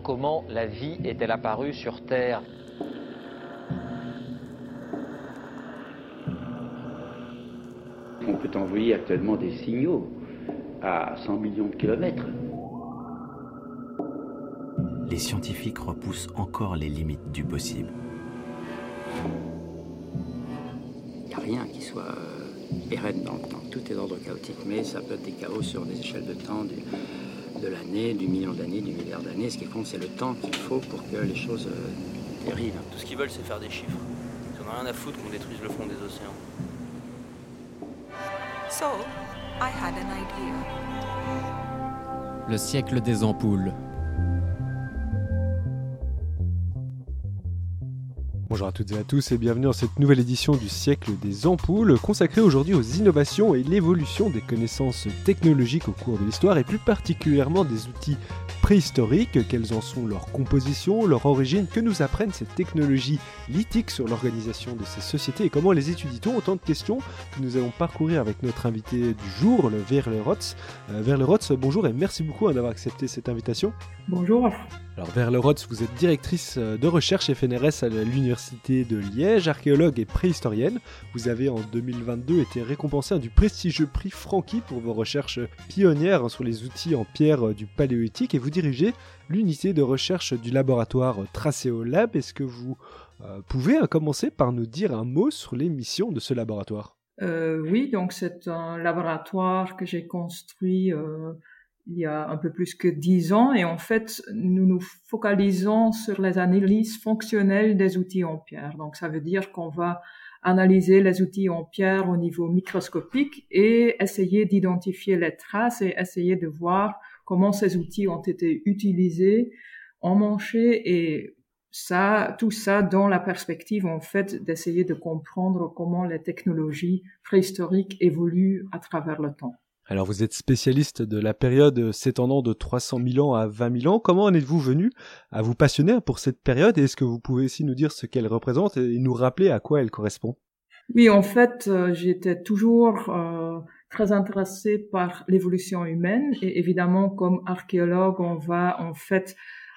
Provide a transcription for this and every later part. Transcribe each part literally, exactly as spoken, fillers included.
Comment la vie est-elle apparue sur Terre ? On peut envoyer actuellement des signaux à cent millions de kilomètres. Les scientifiques repoussent encore les limites du possible. Il n'y a rien qui soit euh, pérenne dans le temps. Tout est d'ordre chaotique, mais ça peut être des chaos sur des échelles de temps du, de l'année, du million d'années, du milliard d'années. Ce qui compte, c'est le temps qu'il faut pour que les choses euh, dérivent. Tout ce qu'ils veulent, c'est faire des chiffres. Ils n'en ont rien à foutre qu'on détruise le fond des océans. So, I had an idea. Le siècle des ampoules. Bonjour à toutes et à tous et bienvenue dans cette nouvelle édition du siècle des ampoules, consacrée aujourd'hui aux innovations et l'évolution des connaissances technologiques au cours de l'histoire et plus particulièrement des outils préhistoriques, quelles en sont leur composition, leur origine, que nous apprennent ces technologies lithiques sur l'organisation de ces sociétés et comment les étudie-t-on. Autant de questions que nous allons parcourir avec notre invité du jour, le Veerle Rots. Euh, Veerle Rots, bonjour et merci beaucoup hein, d'avoir accepté cette invitation. Bonjour. Alors Veerle Rots, vous êtes directrice de recherche F N R S à l'Université de Liège, archéologue et préhistorienne. Vous avez en deux mille vingt-deux été récompensée du prestigieux prix Franqui pour vos recherches pionnières sur les outils en pierre du Paléolithique et vous dirigez l'unité de recherche du laboratoire Tracéolab. Est-ce que vous euh, pouvez hein, commencer par nous dire un mot sur les missions de ce laboratoire ? euh, Oui, donc c'est un laboratoire que j'ai construit euh, il y a un peu plus que dix ans et en fait, nous nous focalisons sur les analyses fonctionnelles des outils en pierre. Donc ça veut dire qu'on va analyser les outils en pierre au niveau microscopique et essayer d'identifier les traces et essayer de voir comment ces outils ont été utilisés, emmanchés et ça, tout ça dans la perspective en fait d'essayer de comprendre comment les technologies préhistoriques évoluent à travers le temps. Alors vous êtes spécialiste de la période s'étendant de trois cent mille ans à vingt mille ans. Comment en êtes-vous venu à vous passionner pour cette période et est-ce que vous pouvez aussi nous dire ce qu'elle représente et nous rappeler à quoi elle correspond ? Oui, en fait, euh, j'étais toujours euh, très intéressée par l'évolution humaine et évidemment, comme archéologue, on va en fait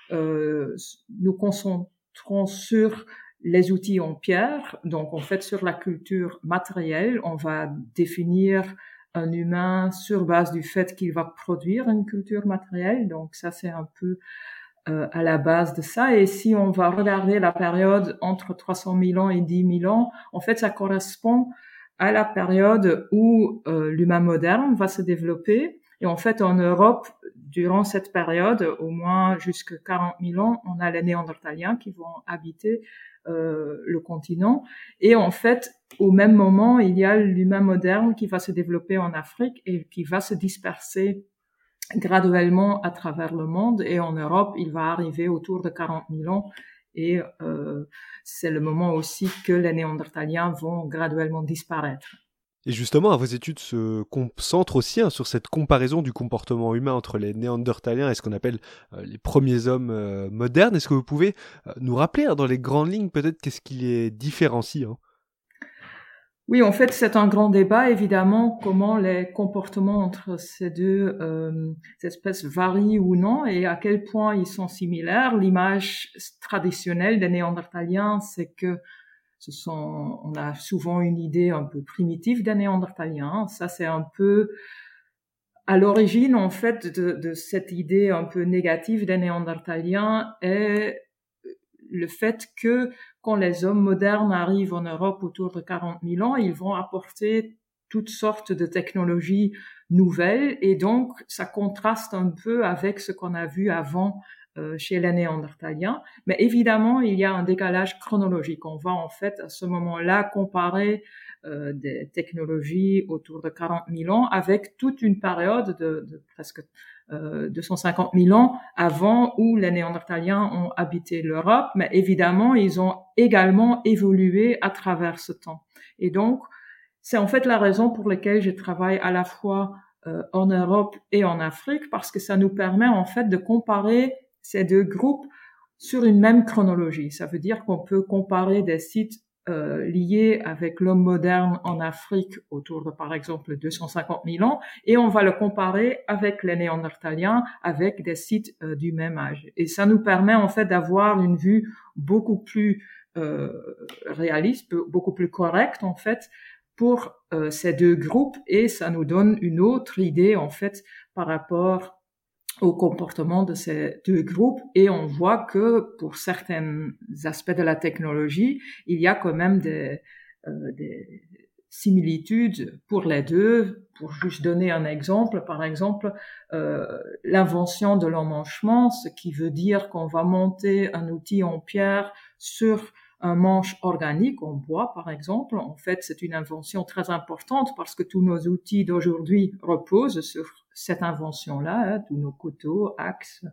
euh, nous concentrons sur les outils en pierre, donc en fait sur la culture matérielle, on va définir un humain sur base du fait qu'il va produire une culture matérielle, donc ça c'est un peu euh, à la base de ça. Et si on va regarder la période entre trois cent mille ans et dix mille ans, en fait ça correspond à la période où euh, l'humain moderne va se développer. Et en fait en Europe, durant cette période, au moins jusqu'à quarante mille ans, on a les Néandertaliens qui vont habiter euh, le continent. Et en fait, au même moment, il y a l'humain moderne qui va se développer en Afrique et qui va se disperser graduellement à travers le monde. Et en Europe, il va arriver autour de quarante mille ans. Et euh, c'est le moment aussi que les Néandertaliens vont graduellement disparaître. Et justement, vos études se concentrent aussi hein, sur cette comparaison du comportement humain entre les Néandertaliens et ce qu'on appelle euh, les premiers hommes euh, modernes. Est-ce que vous pouvez euh, nous rappeler hein, dans les grandes lignes peut-être qu'est-ce qui les différencie hein ? Oui, en fait, c'est un grand débat, évidemment, comment les comportements entre ces deux euh, espèces varient ou non et à quel point ils sont similaires. L'image traditionnelle des Néandertaliens, c'est que ce sont, on a souvent une idée un peu primitive des Néandertaliens. Ça, c'est un peu à l'origine, en fait, de, de cette idée un peu négative des Néandertaliens est le fait que quand les hommes modernes arrivent en Europe autour de quarante mille ans, ils vont apporter toutes sortes de technologies nouvelles et donc ça contraste un peu avec ce qu'on a vu avant euh, chez les Néandertaliens. Mais évidemment, il y a un décalage chronologique. On va en fait à ce moment-là comparer euh, des technologies autour de quarante mille ans avec toute une période de, de presque Euh, deux cent cinquante mille ans avant où les Néandertaliens ont habité l'Europe, mais évidemment, ils ont également évolué à travers ce temps. Et donc, c'est en fait la raison pour laquelle je travaille à la fois euh, en Europe et en Afrique, parce que ça nous permet en fait de comparer ces deux groupes sur une même chronologie. Ça veut dire qu'on peut comparer des sites euh, lié avec l'homme moderne en Afrique autour de, par exemple, deux cent cinquante mille ans, et on va le comparer avec les Néandertaliens, avec des sites euh, du même âge. Et ça nous permet en fait d'avoir une vue beaucoup plus euh, réaliste, beaucoup plus correcte en fait, pour euh, ces deux groupes, et ça nous donne une autre idée en fait par rapport au comportement de ces deux groupes, et on voit que pour certains aspects de la technologie, il y a quand même des, euh, des similitudes pour les deux. Pour juste donner un exemple, par exemple, euh, l'invention de l'emmanchement, ce qui veut dire qu'on va monter un outil en pierre sur un manche organique en bois, par exemple. En fait, c'est une invention très importante parce que tous nos outils d'aujourd'hui reposent sur cette invention-là, hein, tous nos couteaux, axes.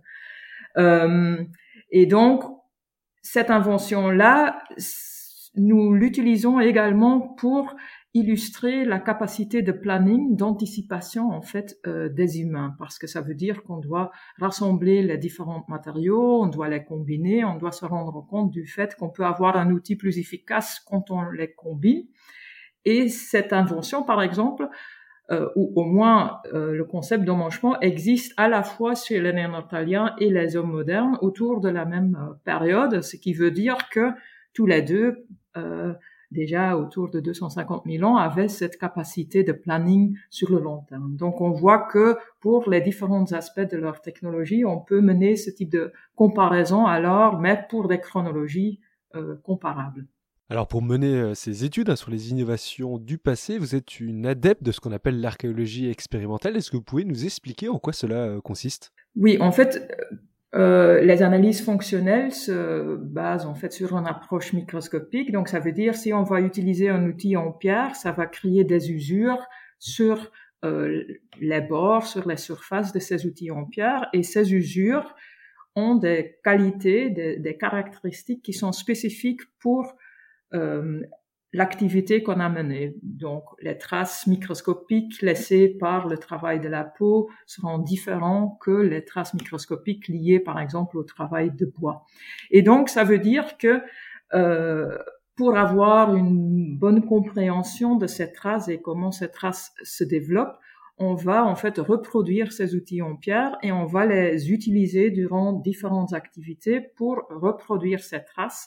Euh, et donc, cette invention-là, nous l'utilisons également pour illustrer la capacité de planning, d'anticipation en fait euh, des humains, parce que ça veut dire qu'on doit rassembler les différents matériaux, on doit les combiner, on doit se rendre compte du fait qu'on peut avoir un outil plus efficace quand on les combine. Et cette invention, par exemple, euh, ou au moins euh, le concept d'emmanchement existe à la fois chez les Néandertaliens et les hommes modernes autour de la même euh, période, ce qui veut dire que tous les deux euh, déjà autour de deux cent cinquante mille ans, avaient cette capacité de planning sur le long terme. Donc, on voit que pour les différents aspects de leur technologie, on peut mener ce type de comparaison alors, mais pour des chronologies euh, comparables. Alors, pour mener euh, ces études hein, sur les innovations du passé, vous êtes une adepte de ce qu'on appelle l'archéologie expérimentale. Est-ce que vous pouvez nous expliquer en quoi cela euh, consiste ? Oui, en fait... Euh, les analyses fonctionnelles se basent en fait sur une approche microscopique. Donc, ça veut dire si on va utiliser un outil en pierre, ça va créer des usures sur euh, les bords, sur les surfaces de ces outils en pierre. Et ces usures ont des qualités, des, des caractéristiques qui sont spécifiques pour euh, l'activité qu'on a menée. Donc, les traces microscopiques laissées par le travail de la peau seront différentes que les traces microscopiques liées, par exemple, au travail de bois. Et donc, ça veut dire que euh, pour avoir une bonne compréhension de ces traces et comment ces traces se développent, on va en fait reproduire ces outils en pierre et on va les utiliser durant différentes activités pour reproduire ces traces.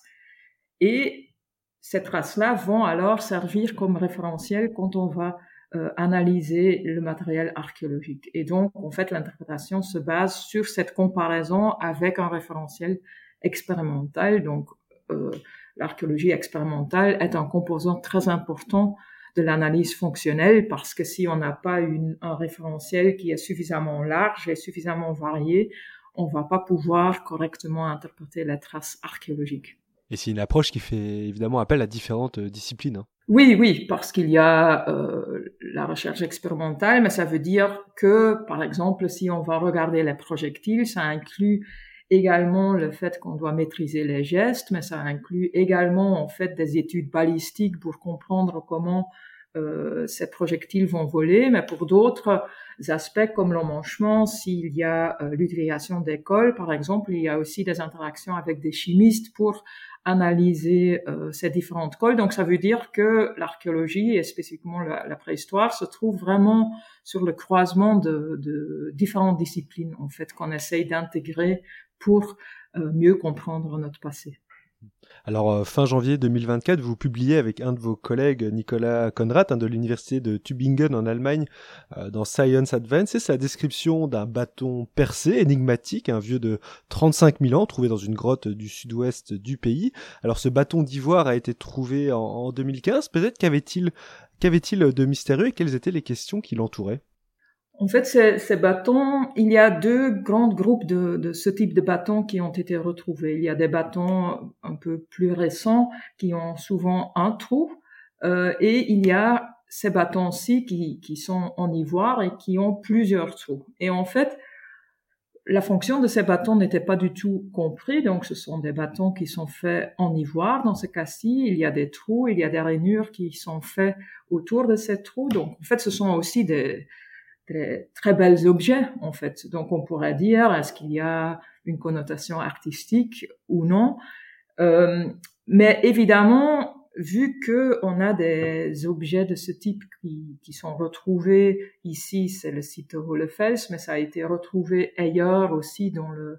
Et ces traces-là vont alors servir comme référentiel quand on va euh, analyser le matériel archéologique. Et donc, en fait, l'interprétation se base sur cette comparaison avec un référentiel expérimental. Donc, euh, l'archéologie expérimentale est un composant très important de l'analyse fonctionnelle parce que si on n'a pas une, un référentiel qui est suffisamment large et suffisamment varié, on va pas pouvoir correctement interpréter les traces archéologiques. Et c'est une approche qui fait évidemment appel à différentes euh, disciplines. Hein. Oui, oui, parce qu'il y a euh, la recherche expérimentale, mais ça veut dire que, par exemple, si on va regarder les projectiles, ça inclut également le fait qu'on doit maîtriser les gestes, mais ça inclut également en fait des études balistiques pour comprendre comment euh, ces projectiles vont voler, mais pour d'autres aspects comme l'emmanchement, s'il y a euh, l'utilisation des cols, par exemple, il y a aussi des interactions avec des chimistes pour analyser euh, ces différentes cols. Donc, ça veut dire que l'archéologie et spécifiquement la, la préhistoire se trouve vraiment sur le croisement de, de différentes disciplines, en fait, qu'on essaye d'intégrer pour euh, mieux comprendre notre passé. Alors, euh, fin janvier deux mille vingt-quatre, vous publiez avec un de vos collègues, Nicolas Conrad, hein, de l'université de Tübingen en Allemagne, euh, dans Science Advances, la description d'un bâton percé, énigmatique, un vieux de trente-cinq mille ans, trouvé dans une grotte du sud-ouest du pays. Alors, ce bâton d'ivoire a été trouvé en, en deux mille quinze. Peut-être qu'avait-il, qu'avait-il de mystérieux et quelles étaient les questions qui l'entouraient ? En fait, ces, ces bâtons, il y a deux grands groupes de, de ce type de bâtons qui ont été retrouvés. Il y a des bâtons un peu plus récents qui ont souvent un trou, euh, et il y a ces bâtons-ci qui, qui sont en ivoire et qui ont plusieurs trous. Et en fait, la fonction de ces bâtons n'était pas du tout comprise. Donc, ce sont des bâtons qui sont faits en ivoire. Dans ce cas-ci, il y a des trous, il y a des rainures qui sont faites autour de ces trous. Donc, en fait, ce sont aussi des Très, très belles objets, en fait. Donc, on pourrait dire, est-ce qu'il y a une connotation artistique ou non? Euh, mais évidemment, vu que on a des objets de ce type qui, qui sont retrouvés ici, c'est le site de Hohlefels, mais ça a été retrouvé ailleurs aussi dans le,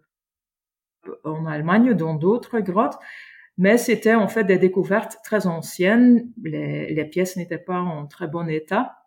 en Allemagne, dans d'autres grottes. Mais c'était en fait des découvertes très anciennes. Les, les pièces n'étaient pas en très bon état.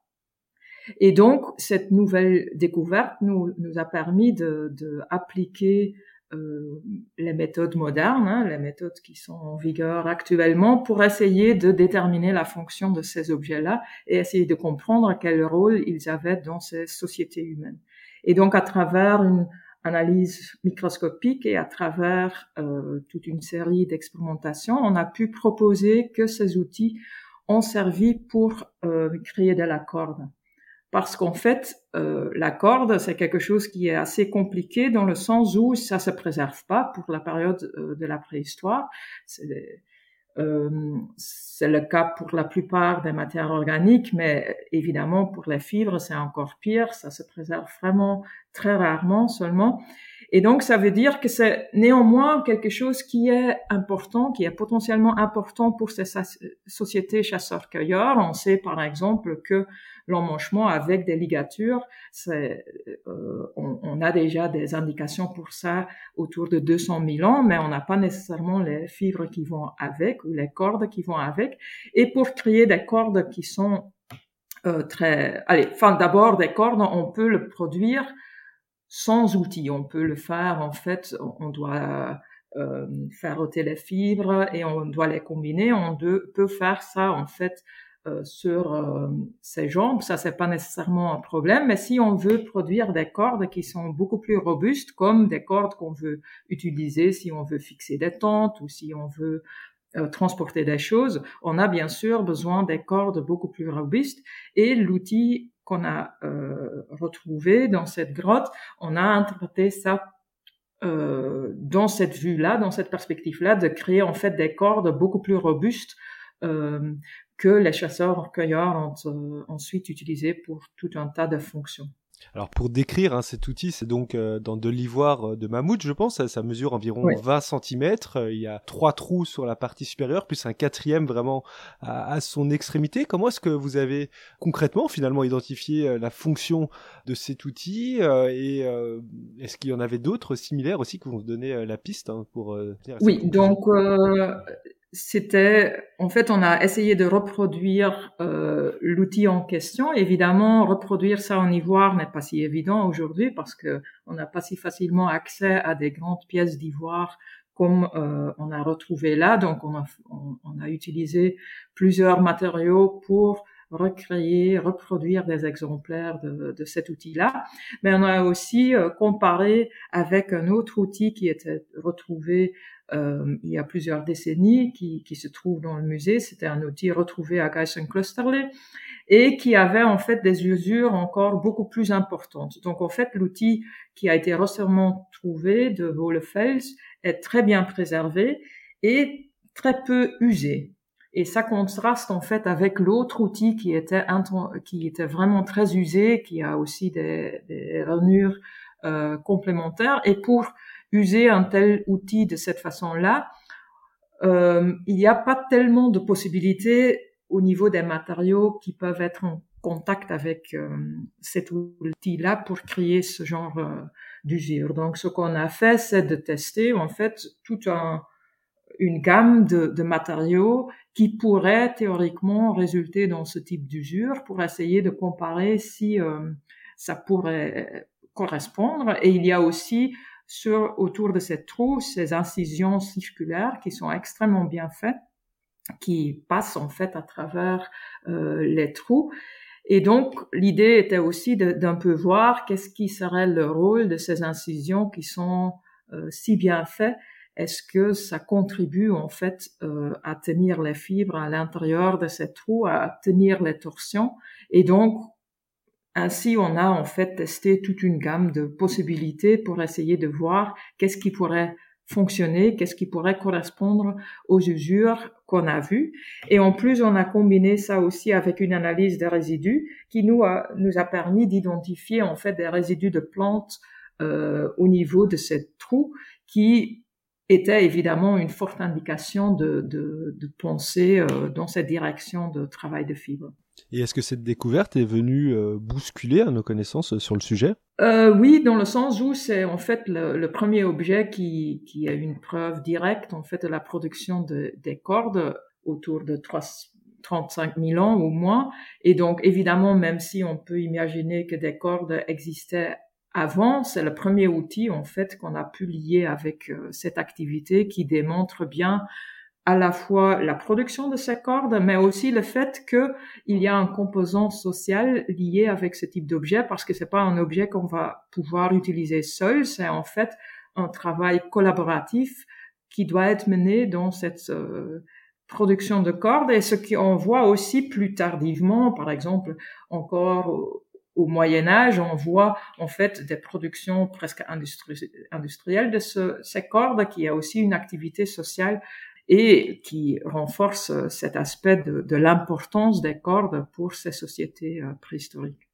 Et donc, cette nouvelle découverte nous, nous a permis de, de appliquer euh, les méthodes modernes, hein, les méthodes qui sont en vigueur actuellement, pour essayer de déterminer la fonction de ces objets-là et essayer de comprendre quel rôle ils avaient dans ces sociétés humaines. Et donc, à travers une analyse microscopique et à travers euh, toute une série d'expérimentations, on a pu proposer que ces outils ont servi pour euh, créer de la corde. Parce qu'en fait, euh, la corde, c'est quelque chose qui est assez compliqué dans le sens où ça se préserve pas pour la période euh, de la préhistoire. C'est, euh, c'est le cas pour la plupart des matières organiques, mais évidemment pour les fibres, c'est encore pire. Ça se préserve vraiment très rarement seulement. Et donc, ça veut dire que c'est néanmoins quelque chose qui est important, qui est potentiellement important pour ces sociétés chasseurs-cueilleurs. On sait, par exemple, que l'emmanchement avec des ligatures, c'est, euh, on, on a déjà des indications pour ça autour de deux cent mille ans, mais on n'a pas nécessairement les fibres qui vont avec ou les cordes qui vont avec. Et pour créer des cordes qui sont euh, très... Allez, enfin, d'abord, des cordes, on peut le produire sans outils. On peut le faire, en fait, on doit euh, faire ôter les fibres et on doit les combiner. On de, peut faire ça, en fait, euh, sur euh, ses jambes. Ça, c'est pas nécessairement un problème. Mais si on veut produire des cordes qui sont beaucoup plus robustes, comme des cordes qu'on veut utiliser si on veut fixer des tentes ou si on veut euh, transporter des choses, on a bien sûr besoin des cordes beaucoup plus robustes. Et l'outil qu'on a euh, retrouvé dans cette grotte, on a interprété ça euh, dans cette vue-là, dans cette perspective-là, de créer en fait des cordes beaucoup plus robustes euh, que les chasseurs-cueilleurs ont euh, ensuite utilisées pour tout un tas de fonctions. Alors pour décrire hein, cet outil, c'est donc euh, dans de l'ivoire de mammouth, je pense, ça, ça mesure environ oui. vingt centimètres, il y a trois trous sur la partie supérieure, plus un quatrième vraiment à, à son extrémité. Comment est-ce que vous avez concrètement finalement identifié la fonction de cet outil euh, et euh, est-ce qu'il y en avait d'autres similaires aussi qui vont vous donner la piste hein, pour euh, dire à Oui, donc euh, c'était, en fait, on a essayé de reproduire euh, l'outil en question. Évidemment, reproduire ça en ivoire n'est pas si évident aujourd'hui parce que on n'a pas si facilement accès à des grandes pièces d'ivoire comme euh, on a retrouvé là. Donc, on a, on, on a utilisé plusieurs matériaux pour recréer, reproduire des exemplaires de, de cet outil-là. Mais on a aussi euh, comparé avec un autre outil qui était retrouvé Euh, il y a plusieurs décennies, qui, qui se trouve dans le musée. C'était un outil retrouvé à Geisenklosterle et qui avait en fait des usures encore beaucoup plus importantes. Donc en fait, l'outil qui a été récemment trouvé de Hohlefels est très bien préservé et très peu usé. Et ça contraste en fait avec l'autre outil qui était qui était vraiment très usé, qui a aussi des, des rainures euh, complémentaires. Et pour user un tel outil de cette façon-là, euh, il n'y a pas tellement de possibilités au niveau des matériaux qui peuvent être en contact avec euh, cet outil-là pour créer ce genre euh, d'usure. Donc, ce qu'on a fait, c'est de tester en fait toute un, une gamme de, de matériaux qui pourraient théoriquement résulter dans ce type d'usure pour essayer de comparer si euh, ça pourrait correspondre. Et il y a aussi sur, autour de cette trou, ces incisions circulaires qui sont extrêmement bien faites, qui passent en fait à travers euh, les trous. Et donc, l'idée était aussi de, d'un peu voir qu'est-ce qui serait le rôle de ces incisions qui sont euh, si bien faites. Est-ce que ça contribue en fait euh, à tenir les fibres à l'intérieur de ces trous, à tenir les torsions? Et donc, ainsi, on a en fait testé toute une gamme de possibilités pour essayer de voir qu'est-ce qui pourrait fonctionner, qu'est-ce qui pourrait correspondre aux usures qu'on a vues. Et en plus, on a combiné ça aussi avec une analyse des résidus qui nous a, nous a permis d'identifier en fait des résidus de plantes euh, au niveau de ces trous qui était évidemment une forte indication de, de, de penser euh, dans cette direction de travail de fibre. Et est-ce que cette découverte est venue euh, bousculer à nos connaissances sur le sujet? euh, Oui, dans le sens où c'est en fait le, le premier objet qui, qui a une preuve directe en fait de la production de, des cordes autour de trente-cinq mille ans ou moins. Et donc évidemment, même si on peut imaginer que des cordes existaient avant, c'est le premier outil en fait qu'on a pu lier avec euh, cette activité qui démontre bien à la fois la production de ces cordes, mais aussi le fait que il y a un composant social lié avec ce type d'objet, parce que c'est pas un objet qu'on va pouvoir utiliser seul, c'est en fait un travail collaboratif qui doit être mené dans cette euh, production de cordes, et ce qu'on voit aussi plus tardivement, par exemple encore au, au Moyen-Âge, on voit en fait des productions presque industri- industrielles de ce, ces cordes, qui a aussi une activité sociale et qui renforce cet aspect de, de l'importance des cordes pour ces sociétés euh, préhistoriques.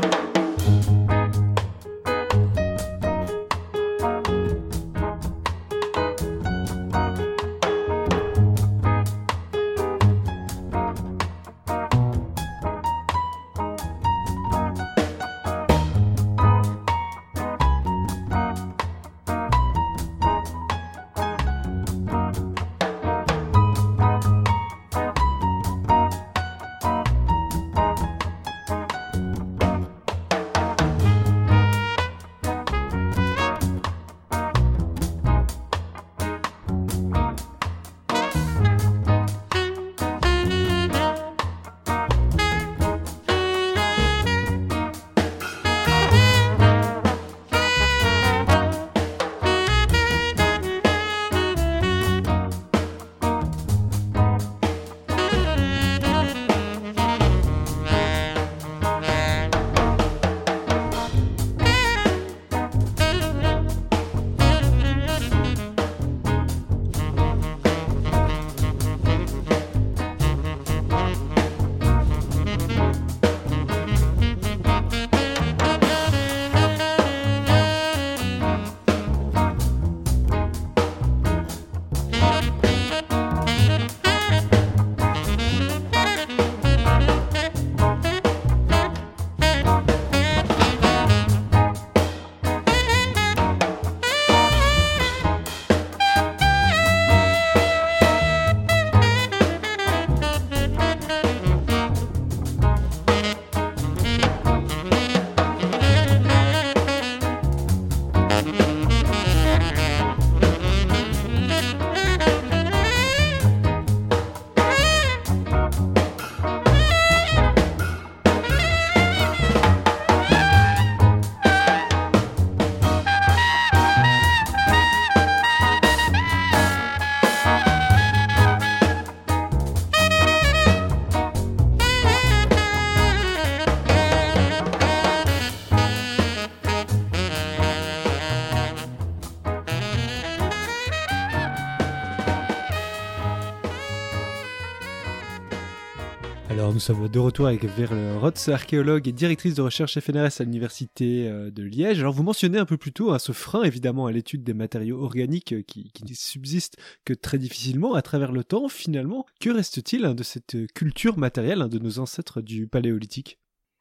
Alors nous sommes de retour avec Veerle Rots, archéologue et directrice de recherche F N R S à l'université de Liège. Alors vous mentionnez un peu plus tôt hein, ce frein évidemment à l'étude des matériaux organiques qui, qui ne subsistent que très difficilement à travers le temps. Finalement, que reste-t-il hein, de cette culture matérielle hein, de nos ancêtres du Paléolithique ?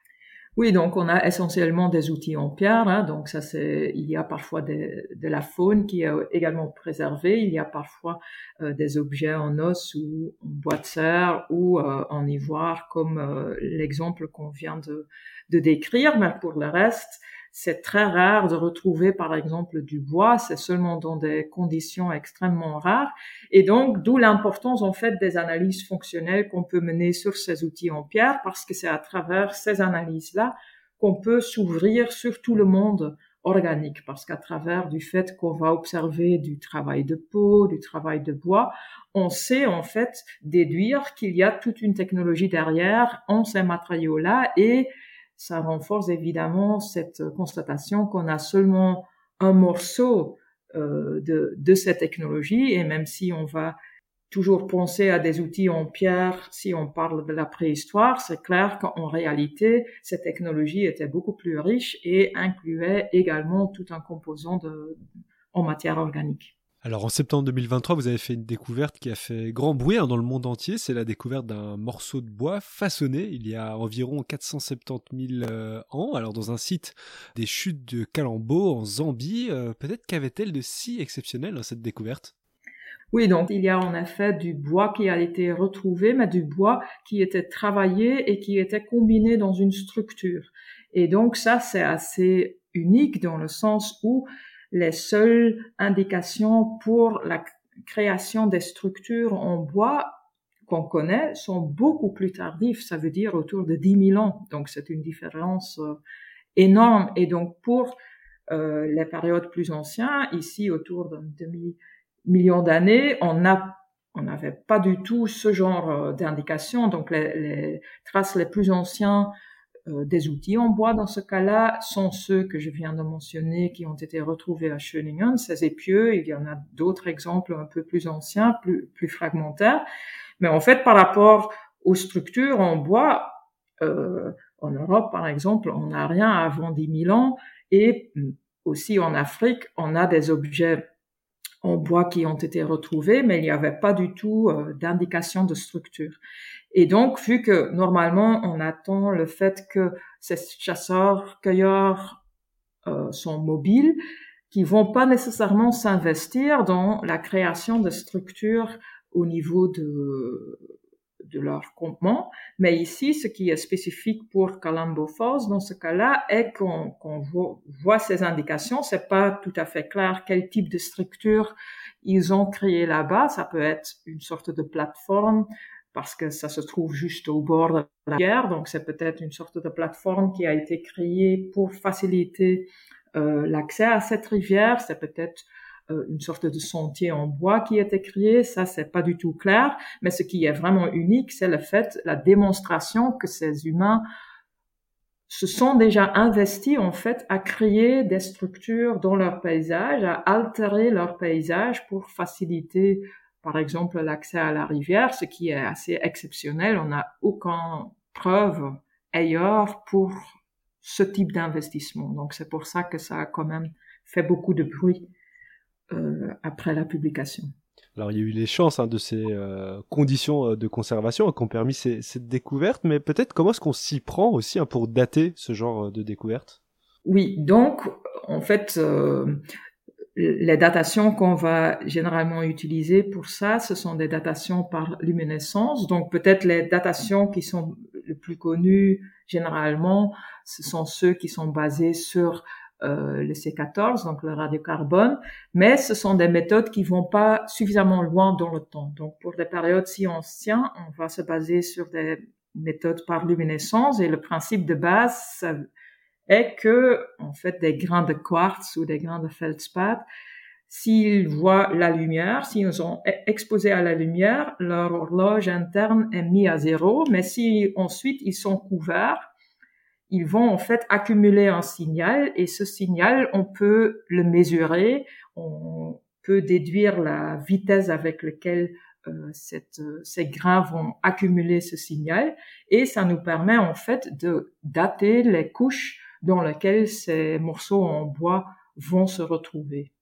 Oui, donc on a essentiellement des outils en pierre, hein, donc ça c'est, il y a parfois des, de la faune qui est également préservée, il y a parfois euh, des objets en os ou en bois de serre ou euh, en ivoire comme euh, l'exemple qu'on vient de, de décrire, mais pour le reste, c'est très rare de retrouver par exemple du bois, c'est seulement dans des conditions extrêmement rares, et donc d'où l'importance en fait des analyses fonctionnelles qu'on peut mener sur ces outils en pierre, parce que c'est à travers ces analyses-là qu'on peut s'ouvrir sur tout le monde organique, parce qu'à travers du fait qu'on va observer du travail de peau, du travail de bois, on sait en fait déduire qu'il y a toute une technologie derrière en ces matériaux-là, et ça renforce évidemment cette constatation qu'on a seulement un morceau euh, de, de cette technologie, et même si on va toujours penser à des outils en pierre, si on parle de la préhistoire, c'est clair qu'en réalité, cette technologie était beaucoup plus riche et incluait également tout un composant de, en matière organique. Alors en septembre deux mille vingt-trois, vous avez fait une découverte qui a fait grand bruit hein, dans le monde entier. C'est la découverte d'un morceau de bois façonné il y a environ quatre cent soixante-dix mille euh, ans. Alors dans un site des chutes de Kalambo en Zambie, euh, peut-être qu'avait-elle de si exceptionnel dans cette découverte? Oui, donc il y a en effet du bois qui a été retrouvé, mais du bois qui était travaillé et qui était combiné dans une structure. Et donc ça, c'est assez unique dans le sens où les seules indications pour la création des structures en bois qu'on connaît sont beaucoup plus tardives, ça veut dire autour de dix mille ans. Donc c'est une différence euh, énorme. Et donc pour euh, les périodes plus anciennes, ici autour d'un demi-million d'années, on a on n'avait pas du tout ce genre euh, d'indications. Donc les, les traces les plus anciennes Euh, des outils en bois dans ce cas-là sont ceux que je viens de mentionner qui ont été retrouvés à Schöningen, ces épieux. Il y en a d'autres exemples un peu plus anciens, plus, plus fragmentaires. Mais en fait, par rapport aux structures en bois, euh, en Europe, par exemple, on n'a rien avant dix mille ans. Et aussi en Afrique, on a des objets en bois qui ont été retrouvés, mais il n'y avait pas du tout euh, d'indication de structure. Et donc, vu que normalement, on attend le fait que ces chasseurs-cueilleurs euh, sont mobiles, qui vont pas nécessairement s'investir dans la création de structures au niveau de de leur campement. Mais ici, ce qui est spécifique pour Kalambo Falls, dans ce cas-là, est qu'on, qu'on voit, voit ces indications. C'est pas tout à fait clair quel type de structure ils ont créé là-bas. Ça peut être une sorte de plateforme, parce que ça se trouve juste au bord de la rivière. Donc, c'est peut-être une sorte de plateforme qui a été créée pour faciliter euh, l'accès à cette rivière. C'est peut-être euh, une sorte de sentier en bois qui a été créé. Ça, c'est pas du tout clair. Mais ce qui est vraiment unique, c'est le fait, la démonstration que ces humains se sont déjà investis, en fait, à créer des structures dans leur paysage, à altérer leur paysage pour faciliter par exemple, l'accès à la rivière, ce qui est assez exceptionnel. On n'a aucune preuve ailleurs pour ce type d'investissement. Donc, c'est pour ça que ça a quand même fait beaucoup de bruit euh, après la publication. Alors, il y a eu les chances hein, de ces euh, conditions de conservation hein, qui ont permis ces, cette découverte, mais peut-être comment est-ce qu'on s'y prend aussi hein, pour dater ce genre de découverte? Oui, donc, en fait... Euh, les datations qu'on va généralement utiliser pour ça, ce sont des datations par luminescence. Donc peut-être les datations qui sont les plus connues généralement, ce sont ceux qui sont basés sur euh, le C quatorze, donc le radiocarbone, mais ce sont des méthodes qui vont pas suffisamment loin dans le temps. Donc pour des périodes si anciennes, on va se baser sur des méthodes par luminescence et le principe de base, ça, est que, en fait, des grains de quartz ou des grains de feldspath, s'ils voient la lumière, s'ils sont exposés à la lumière, leur horloge interne est mise à zéro, mais si ensuite ils sont couverts, ils vont en fait accumuler un signal et ce signal, on peut le mesurer, on peut déduire la vitesse avec laquelle euh, cette, ces grains vont accumuler ce signal et ça nous permet en fait de dater les couches dans lesquels ces morceaux en bois vont se retrouver.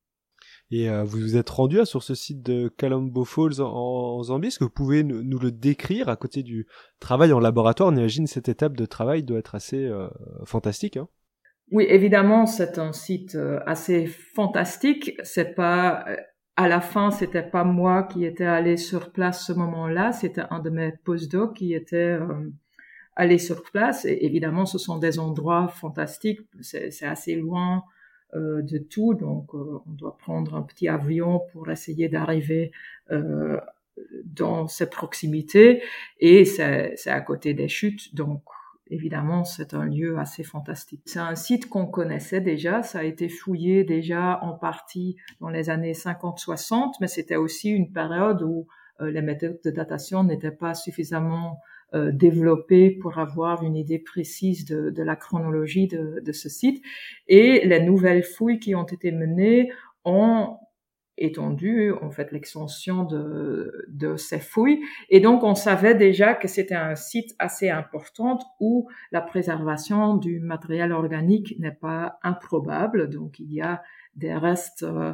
Et euh, vous vous êtes rendu hein, sur ce site de Kalambo Falls en, en Zambie. Est-ce que vous pouvez nous, nous le décrire à côté du travail en laboratoire? On imagine cette étape de travail doit être assez euh, fantastique. Hein. Oui, évidemment, c'est un site euh, assez fantastique. C'est pas à la fin, c'était pas moi qui étais allé sur place ce moment-là. C'était un de mes postdocs qui était euh, aller sur place. Et évidemment, ce sont des endroits fantastiques. C'est, c'est assez loin euh, de tout, donc euh, on doit prendre un petit avion pour essayer d'arriver euh, dans ces proximités. Et c'est, c'est à côté des chutes, donc évidemment, c'est un lieu assez fantastique. C'est un site qu'on connaissait déjà. Ça a été fouillé déjà en partie dans les années cinquante soixante, mais c'était aussi une période où euh, les méthodes de datation n'étaient pas suffisamment Euh, développé pour avoir une idée précise de, de la chronologie de, de ce site. Et les nouvelles fouilles qui ont été menées ont étendu, en fait, l'extension de, de ces fouilles. Et donc, on savait déjà que c'était un site assez important où la préservation du matériel organique n'est pas improbable. Donc, il y a des restes euh,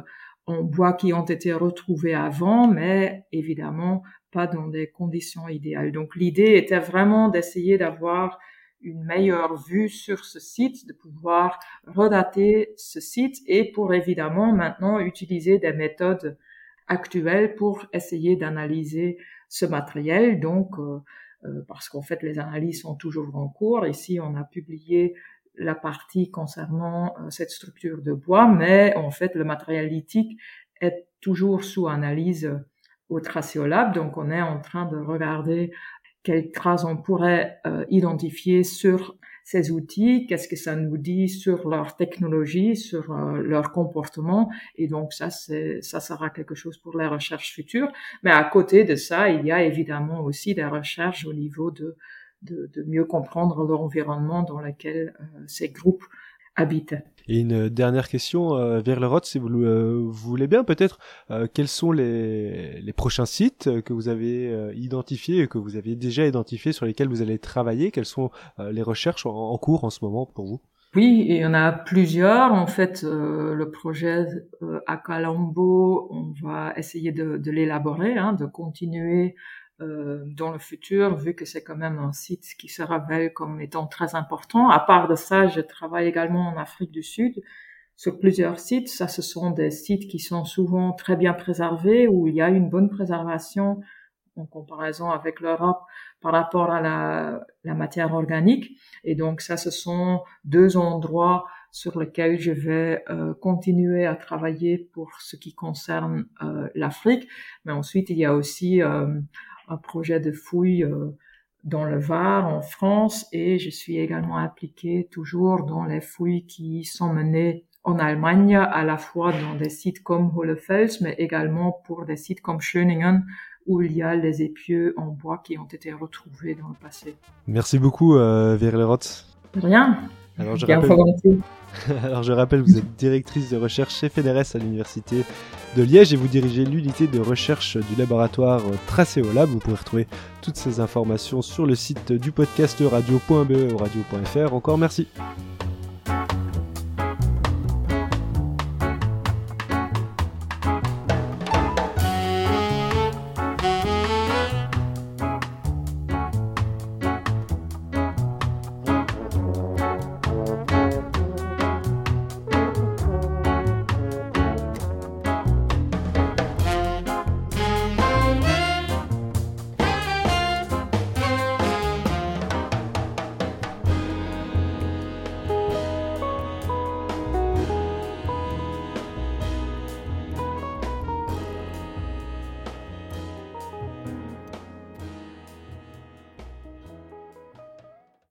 en bois qui ont été retrouvés avant, mais évidemment pas dans des conditions idéales. Donc l'idée était vraiment d'essayer d'avoir une meilleure vue sur ce site, de pouvoir redater ce site et pour évidemment maintenant utiliser des méthodes actuelles pour essayer d'analyser ce matériel. Donc, euh, euh, parce qu'en fait, les analyses sont toujours en cours. Ici, on a publié la partie concernant euh, cette structure de bois, mais en fait, le matériel lithique est toujours sous analyse au Tracéolab. Donc, on est en train de regarder quelles traces on pourrait euh, identifier sur ces outils, qu'est-ce que ça nous dit sur leur technologie, sur euh, leur comportement, et donc ça, c'est, ça sera quelque chose pour les recherches futures. Mais à côté de ça, il y a évidemment aussi des recherches au niveau de, de, de mieux comprendre l'environnement dans lequel euh, ces groupes habitent. Et une dernière question euh, vers le Roth, si vous, euh, vous voulez bien, peut-être, euh, quels sont les, les prochains sites que vous avez euh, identifiés, que vous avez déjà identifiés, sur lesquels vous allez travailler? Quelles sont euh, les recherches en, en cours en ce moment pour vous? Oui, il y en a plusieurs. En fait, euh, le projet euh, à Kalambo, on va essayer de, de l'élaborer, hein, de continuer Euh, dans le futur, vu que c'est quand même un site qui se révèle comme étant très important. À part de ça, je travaille également en Afrique du Sud sur plusieurs sites. Ça, ce sont des sites qui sont souvent très bien préservés, où il y a une bonne préservation en comparaison avec l'Europe par rapport à la, la matière organique. Et donc ça, ce sont deux endroits sur lesquels je vais euh, continuer à travailler pour ce qui concerne euh, l'Afrique. Mais ensuite, il y a aussi euh, un projet de fouille euh, dans le Var, en France, et je suis également impliquée toujours dans les fouilles qui sont menées en Allemagne, à la fois dans des sites comme Hohlefels, mais également pour des sites comme Schöningen, où il y a les épieux en bois qui ont été retrouvés dans le passé. Merci beaucoup, euh, Veerle Roth. Rien. Alors je, Bien rappelle... Alors je rappelle, vous êtes directrice de recherche chez FEDERES à l'Université de Liège et vous dirigez l'unité de recherche du laboratoire Tracéolab. Vous pouvez retrouver toutes ces informations sur le site du podcast radio point b e ou radio point f r. Encore merci.